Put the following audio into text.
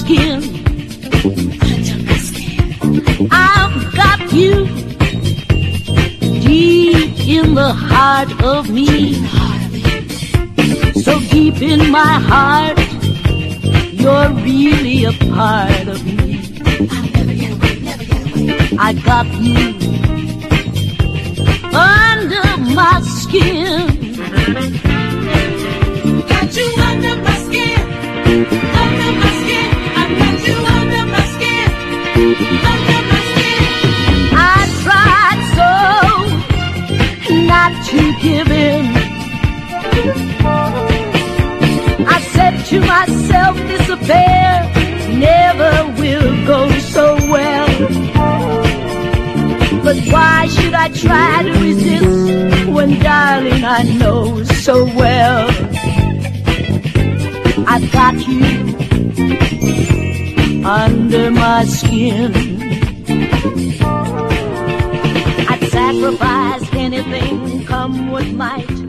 skin. I've got you deep in the heart of me, so deep in my heart, you're really a part of me. I got you under my skin. Got you under my skin, under my skin. I got you under my skin, under my skin. I tried so not to give in. I said to myself, this affair never will go so well. But why should I try to resist when, darling, I know so well I've got you under my skin. I'd sacrifice anything, come what might,